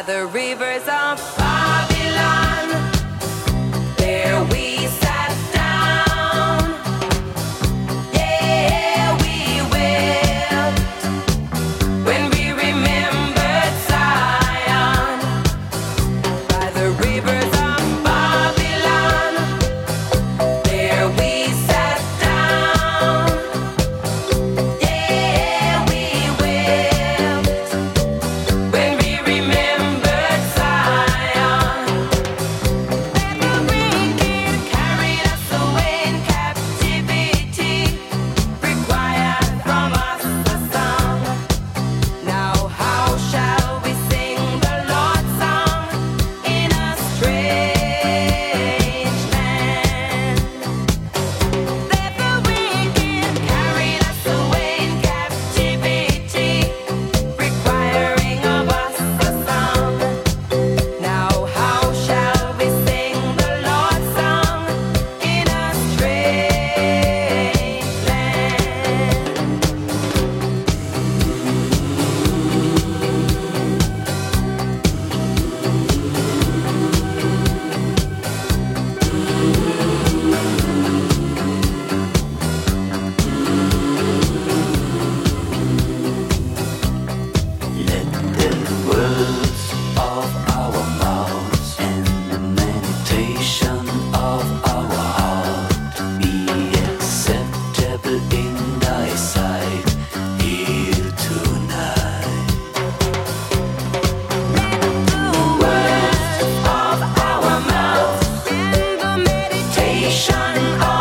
the rivers of Babylon. There we sat down. Yeah, we wept when we remembered Zion. By the rivers of Babylon, there we sat down. Yeah, we wept when we remembered Zion. That the wicked carried us away in captivity, required from us a song. Now how shall we sing the Lord's song in a strange land? That the wicked carried us away in captivity, requiring of us a song. Now how shall we sing the Lord's song in a strange land? Let the words of our mouths and the meditation of our heart be acceptable in thy sight here tonight. The words of our mouth and the meditation of